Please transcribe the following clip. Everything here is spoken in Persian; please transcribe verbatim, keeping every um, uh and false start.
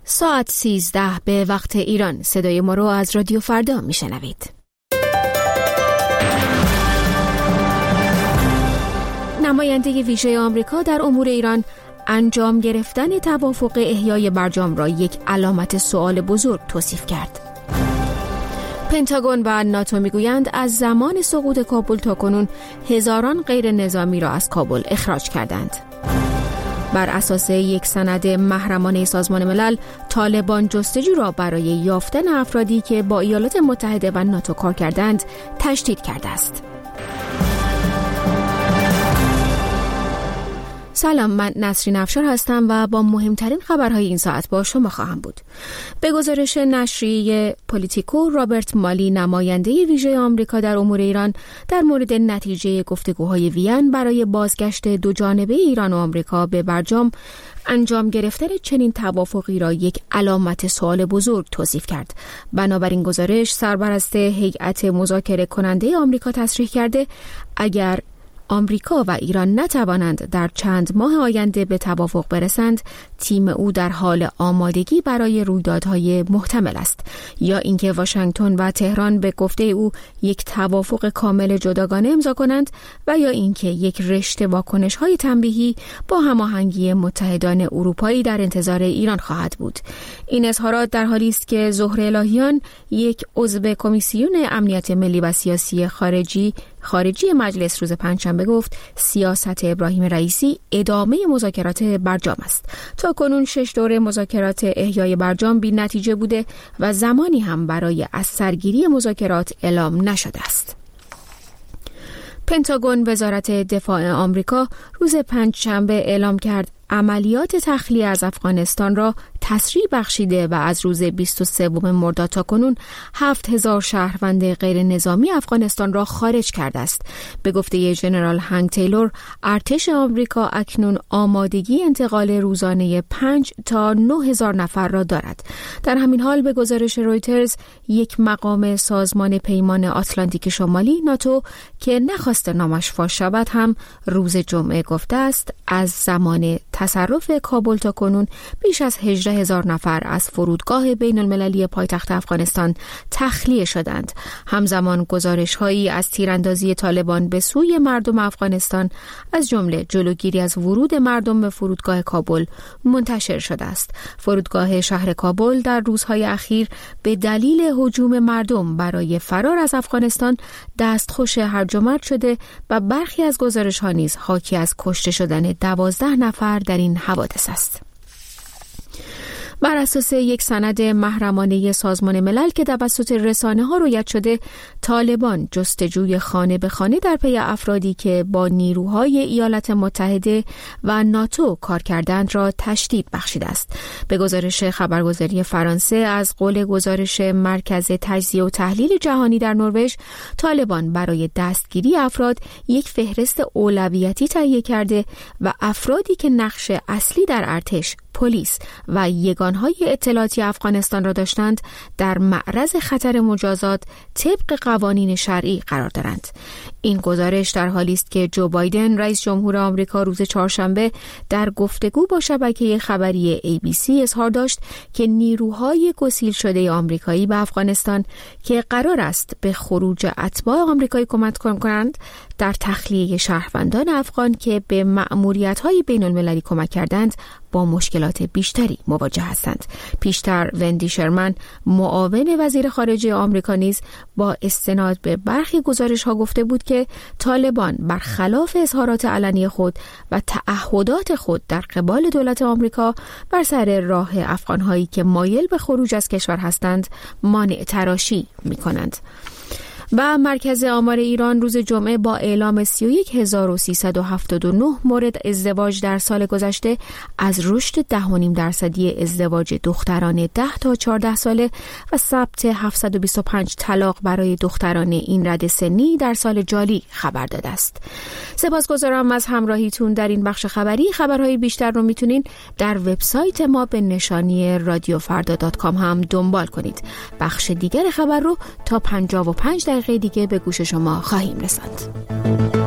ساعت سیزده به وقت ایران. صدای ما رو از رادیو فردا میشنوید. نماینده ویژه آمریکا در امور ایران انجام گرفتن توافق احیای برجام را یک علامت سوال بزرگ توصیف کرد. پنتاگون و ناتو میگویند از زمان سقوط کابل تا کنون هزاران غیر نظامی را از کابل اخراج کردند. بر اساس یک سند محرمانه سازمان ملل، طالبان جستجو را برای یافتن افرادی که با ایالات متحده و ناتو کار کردند تشدید کرده است. سلام، من نسرین افشار هستم و با مهمترین خبرهای این ساعت با شما خواهم بود. به گزارش نشریه پولیتیکو، رابرت مالی، نماینده ویژه آمریکا در امور ایران، در مورد نتیجه گفتگوهای وین برای بازگشت دو جانبه ایران و آمریکا به برجام انجام گرفتن چنین توافقی را یک علامت سوال بزرگ توصیف کرد. بنابراین گزارش سرپرست هیئت مذاکره کننده آمریکا تصریح کرده اگر آمریکا و ایران نتوانند در چند ماه آینده به توافق برسند، تیم او در حال آمادگی برای رویدادهای محتمل است، یا اینکه واشنگتن و تهران به گفته او یک توافق کامل جداگانه امضا کنند، و یا اینکه یک رشته واکنش‌های تنبیهی با هماهنگی متحدان اروپایی در انتظار ایران خواهد بود. این اظهارات در حالی است که ظهر الهیان، یک عضو کمیسیون امنیت ملی و سیاسی خارجی خارجی مجلس روز پنجشنبه گفت سیاست ابراهیم رئیسی ادامه مذاکرات برجام است. تا کنون شش دوره مذاکرات احیای برجام بی نتیجه بوده و زمانی هم برای از سرگیری مذاکرات اعلام نشده است. پنتاگون، وزارت دفاع آمریکا، روز پنجشنبه اعلام کرد عملیات تخلیه از افغانستان را تسریع بخشیده و از روز بیست و سوم مرداد تا کنون هفت هزار شهروند غیر نظامی افغانستان را خارج کرده است. به گفته ژنرال هنگ تیلور، ارتش آمریکا اکنون آمادگی انتقال روزانه پنج تا نه هزار نفر را دارد. در همین حال به گزارش رویترز، یک مقام سازمان پیمان آتلانتیک شمالی ناتو که نخواست نامش فاش شود هم روز جمعه گفته است از زمان تصرف کابل تا کنون بیش از هجده هزار نفر از فرودگاه بین المللی پایتخت افغانستان تخلیه شدند. همزمان گزارش‌هایی از تیراندازی طالبان به سوی مردم افغانستان، از جمله جلوگیری از ورود مردم به فرودگاه کابل، منتشر شده است. فرودگاه شهر کابل در روزهای اخیر به دلیل هجوم مردم برای فرار از افغانستان دستخوش هرج و مرج شده و برخی از گزارش‌ها نیز حاکی از کشته شدن دوازده نفر در این حوادث است. بر اساس یک سند محرمانه سازمان ملل که توسط رسانه‌ها رویت شده، طالبان جستجوی خانه به خانه در پی افرادی که با نیروهای ایالات متحده و ناتو کار کردند را تشدید بخشیده است. به گزارش خبرگزاری فرانسه، از قول گزارش مرکز تجزیه و تحلیل جهانی در نروژ، طالبان برای دستگیری افراد یک فهرست اولویتی تهیه کرده و افرادی که نقش اصلی در ارتش، پلیس و یگانهای اطلاعاتی افغانستان را داشتند در معرض خطر مجازات طبق قوانین شرعی قرار دارند. این گزارش در حالی است که جو بایدن، رئیس جمهور آمریکا، روز چهارشنبه در گفتگو با شبکه خبری ای بی سی اظهار داشت که نیروهای گسیل شده آمریکایی به افغانستان که قرار است به خروج اتباع آمریکایی کمک کنند، در تخلیه شهروندان افغان که به مأموریت‌های بین‌المللی کمک کردند با مشکلات بیشتری مواجه هستند. پیشتر وندی شرمن، معاون وزیر خارجه آمریکا، نیز با استناد به برخی گزارش‌ها گفته بود که طالبان برخلاف اظهارات علنی خود و تعهدات خود در قبال دولت آمریکا بر سر راه افغان‌هایی که مایل به خروج از کشور هستند مانع تراشی می‌کنند. و مرکز آمار ایران روز جمعه با اعلام سی و یک هزار و سیصد و هفتاد و نه مورد ازدواج در سال گذشته از رشد ده و نیم درصدی ازدواج دختران ده تا چهارده ساله و ثبت هفتصد و بیست و پنج طلاق برای دختران این رده سنی در سال جاری خبر داده است. سپاسگزارم از همراهیتون در این بخش خبری. خبرهای بیشتر رو میتونین در وبسایت ما به نشانی رادیو فردا دات کام هم دنبال کنید. بخش دیگر خبر رو تا پنجاه و پنج دقیقه دیگه به گوش شما خواهیم رساند.